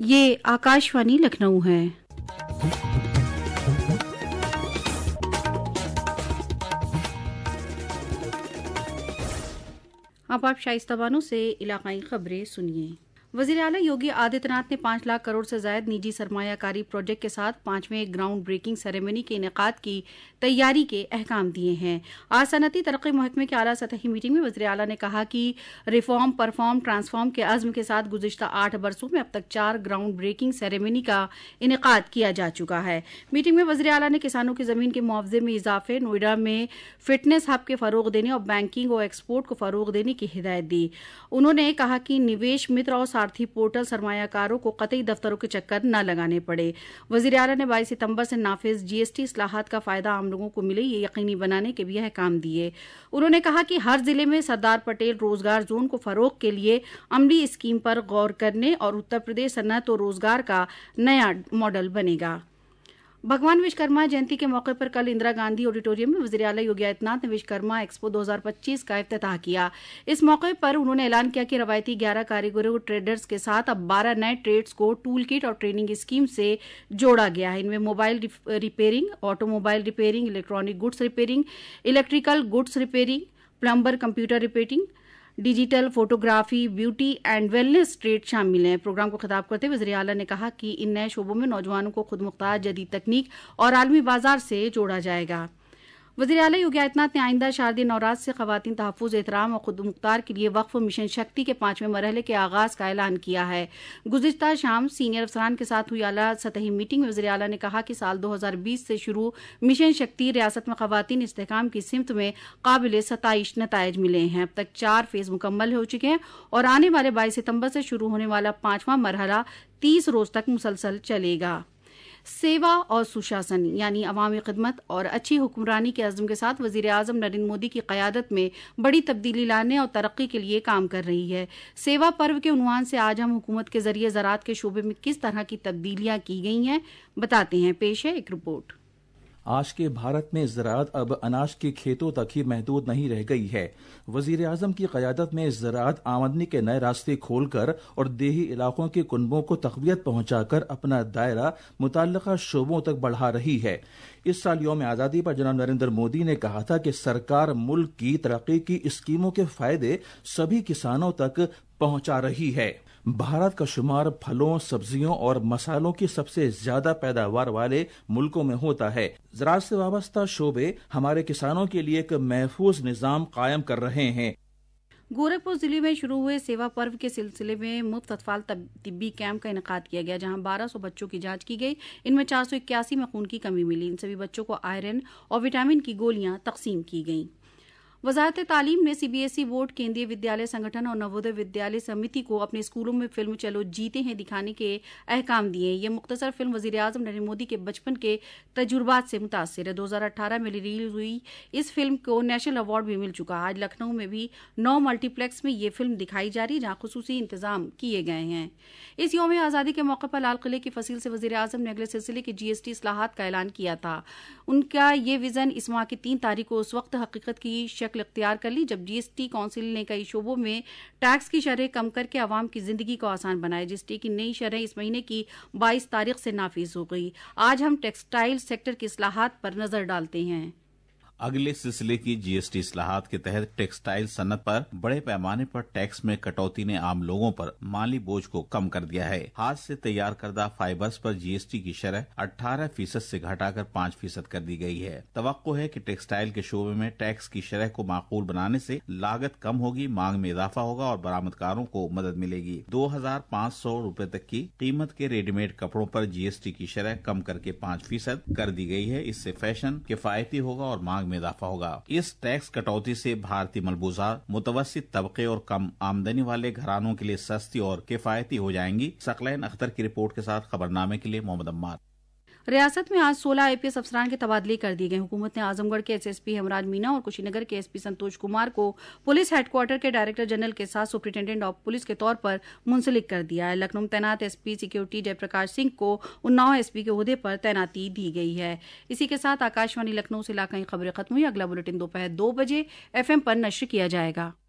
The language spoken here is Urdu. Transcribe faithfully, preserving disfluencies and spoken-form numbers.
یہ آکاشوانی لکھنؤ ہے۔ اب آپ شائستہ بانو سے علاقائی خبریں سنیے۔ وزیر اعلیٰ یوگی آدتیہ ناتھ نے پانچ لاکھ کروڑ سے زائد نجی سرمایہ کاری پروجیکٹ کے ساتھ پانچویں گراؤنڈ بریکنگ سیریمنی کے انعقاد کی تیاری کے احکام دیے ہیں۔ آج صنعتی ترقی محکمے کی اعلیٰ سطحی میٹنگ میں وزیر اعلیٰ نے کہا کہ ریفارم پرفارم ٹرانسفارم کے عزم کے ساتھ گزشتہ آٹھ برسوں میں اب تک چار گراؤنڈ بریکنگ سیریمنی کا انعقاد کیا جا چکا ہے۔ میٹنگ میں وزیر اعلیٰ نے کسانوں کی زمین کے معاوضے میں اضافے، نوئیڈا میں فٹنس ہب کے فروغ دینے اور بینکنگ اور ایکسپورٹ کو فروغ دینے کی ہدایت دی۔ انہوں نے کہا کہ نویش متر اور سارتھی پورٹل سرمایہ کاروں کو قطعی دفتروں کے چکر نہ لگانے پڑے۔ وزیر اعلیٰ نے بائیس ستمبر سے نافذ جی ایس ٹی اصلاحات کا فائدہ عام لوگوں کو ملے یہ یقینی بنانے کے بھی احکام دیے۔ انہوں نے کہا کہ ہر ضلع میں سردار پٹیل روزگار زون کو فروغ کے لیے عملی اسکیم پر غور کرنے اور اتر پردیش صنعت و روزگار کا نیا ماڈل بنے گا۔ بھگوان وشوکرما جینتی کے موقع پر کل اندرا گاندھی آڈیٹوریم میں وزیر اعلیٰ یوگی آدتیہ ناتھ نے وشوکرما ایکسپو دو ہزار پچیس کا افتتاح کیا۔ اس موقع پر انہوں نے اعلان کیا کہ روایتی گیارہ کاریگروں ٹریڈرز کے ساتھ اب بارہ نئے ٹریڈز کو ٹول کٹ اور ٹریننگ اسکیم سے جوڑا گیا ہے۔ ان میں mobile repairing, automobile repairing, electronic goods repairing, electrical goods repairing, plumber computer repairing, digital photography, beauty and wellness trade شامل ہیں۔ پروگرام کو خطاب کرتے ہوئے وزیر اعلیٰ نے کہا کہ ان نئے شعبوں میں نوجوانوں کو خود مختار جدید تکنیک اور عالمی بازار سے جوڑا جائے گا۔ وزیر اعلیٰ یوگی آدتیہ ناتھ نے آئندہ شاردی نوراز سے خواتین تحفظ، احترام اور خود مختار کے لیے وقف مشن شکتی کے پانچویں مرحلے کے آغاز کا اعلان کیا ہے۔ گزشتہ شام سینئر افسران کے ساتھ ہوئی اعلیٰ سطحی میٹنگ میں وزیر اعلیٰ نے کہا کہ سال دو ہزار بیس سے شروع مشن شکتی ریاست میں خواتین استحکام کی سمت میں قابل ستائش نتائج ملے ہیں۔ اب تک چار فیز مکمل ہو چکے ہیں اور آنے والے بائیس ستمبر سے شروع ہونے والا پانچواں مرحلہ تیس روز تک مسلسل چلے گا۔ سیوا اور سشاسن یعنی عوامی خدمت اور اچھی حکمرانی کے عزم کے ساتھ وزیر اعظم نریندر مودی کی قیادت میں بڑی تبدیلی لانے اور ترقی کے لیے کام کر رہی ہے۔ سیوا پرو کے عنوان سے آج ہم حکومت کے ذریعے زراعت کے شعبے میں کس طرح کی تبدیلیاں کی گئی ہیں بتاتے ہیں، پیش ہے ایک رپورٹ۔ آج کے بھارت میں زراعت اب اناج کے کھیتوں تک ہی محدود نہیں رہ گئی ہے۔ وزیر اعظم کی قیادت میں زراعت آمدنی کے نئے راستے کھول کر اور دیہی علاقوں کے کنبوں کو تقویت پہنچا کر اپنا دائرہ متعلقہ شعبوں تک بڑھا رہی ہے۔ اس سال یوم آزادی پر جناب نریندر مودی نے کہا تھا کہ سرکار ملک کی ترقی کی اسکیموں کے فائدے سبھی کسانوں تک پہنچا رہی ہے۔ بھارت کا شمار پھلوں، سبزیوں اور مسالوں کی سب سے زیادہ پیداوار والے ملکوں میں ہوتا ہے۔ زراعت سے وابستہ شعبے ہمارے کسانوں کے لیے ایک محفوظ نظام قائم کر رہے ہیں۔ گورکھپور ضلع میں شروع ہوئے سیوا پرو کے سلسلے میں مفت اطفال طبی کیمپ کا انعقاد کیا گیا، جہاں بارہ سو بچوں کی جانچ کی گئی۔ ان میں چار سو اکیاسی میں خون کی کمی ملی۔ ان سبھی بچوں کو آئرن اور وٹامن کی گولیاں تقسیم کی گئیں۔ وزارت تعلیم نے C B S E board, Kendriya Vidyalaya Sangathan اور نوودے ودیالیہ سمیتی کو اپنے اسکولوں میں فلم چلو جیتے ہیں دکھانے کے احکام دیے۔ یہ مختصر فلم وزیر اعظم نریندر مودی کے بچپن کے تجربات سے متاثر ہے۔ دو ہزار اٹھارہ میں ریلیز ہوئی اس فلم کو نیشنل ایوارڈ بھی مل چکا۔ آج لکھنؤ میں بھی نو ملٹی پلیکس میں یہ فلم دکھائی جا رہی، جہاں خصوصی انتظام کیے گئے ہیں۔ اس یوم آزادی کے موقع پر لال قلعے کی فصیل سے وزیر اعظم نے اگلے سلسلے کے جی ایس ٹی اصلاحات کا اعلان کیا تھا۔ ان کا یہ وژن اس ماہ کی تین تاریخ کو اس وقت حقیقت کی شکل اختیار کر لی جب جی ایس ٹی کونسل نے کئی شعبوں میں ٹیکس کی شرح کم کر کے عوام کی زندگی کو آسان بنایا۔ جی ایس ٹی کی نئی شرح اس مہینے کی بائیس تاریخ سے نافذ ہو گئی۔ آج ہم ٹیکسٹائل سیکٹر کی اصلاحات پر نظر ڈالتے ہیں۔ اگلے سلسلے کی جی ایس ٹی اصلاحات کے تحت ٹیکسٹائل صنعت پر بڑے پیمانے پر ٹیکس میں کٹوتی نے عام لوگوں پر مالی بوجھ کو کم کر دیا ہے۔ ہاتھ سے تیار کردہ فائبرز پر جی ایس ٹی کی شرح اٹھارہ فیصد سے گھٹا کر پانچ فیصد کر دی گئی ہے۔ توقع ہے کہ ٹیکسٹائل کے شعبے میں ٹیکس کی شرح کو معقول بنانے سے لاگت کم ہوگی، مانگ میں اضافہ ہوگا اور برآمدکاروں کو مدد ملے گی۔ دو ہزار پانچ سو روپے تک کی قیمت کے ریڈی میڈ کپڑوں پر جی ایس ٹی کی شرح کم کر کے پانچ فیصد کر دی گئی ہے۔ اس سے فیشن کفایتی ہوگا اور مانگ میں اضافہ ہوگا۔ اس ٹیکس کٹوتی سے بھارتی ملبوسات متوسط طبقے اور کم آمدنی والے گھرانوں کے لیے سستی اور کفایتی ہو جائیں گی۔ ثقلین اختر کی رپورٹ کے ساتھ خبرنامے کے لیے محمد عمار۔ ریاست میں آج سولہ آئی پی ایس افسران کے تبادلے کر دیے گئے۔ حکومت نے اعظم گڑھ کے ایس ایس پی ہمراج مینا اور کشی نگر کے ایس پی سنتوش کمار کو پولیس ہیڈ کوارٹر کے ڈائریکٹر جنرل کے ساتھ سپرنٹینڈنٹ آف پولیس کے طور پر منسلک کر دیا ہے۔ لکھنؤ میں تعینات S P security Jai Prakash Singh کو اناؤ ایس پی کے عہدے پر تعیناتی دی گئی ہے۔ اسی کے ساتھ آکاشوانی لکھنؤ سے علاقائی خبریں ختم ہوئی۔ اگلا بلیٹن دوپہر دو بجے ایف ایم پر نشر کیا جائے گا۔